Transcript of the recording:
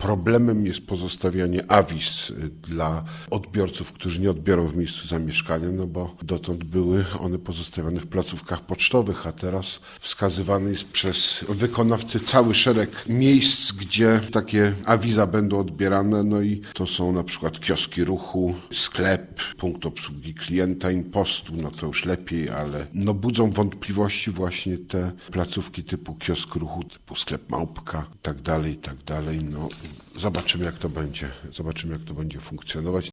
problemem jest pozostawianie awiz dla odbiorców, którzy nie odbiorą w miejscu zamieszkania, no bo dotąd były one pozostawione w placówkach pocztowych, a teraz wskazywany jest przez wykonawcę cały szereg miejsc, gdzie takie awiza będą odbierane, no i to są na przykład kioski ruchu, sklep, punkt obsługi klienta, impostu, no to już lepiej, ale no budzą wątpliwości właśnie te placówki typu kiosk ruchu, typu sklep Małpka i tak dalej, no zobaczymy jak to będzie funkcjonować.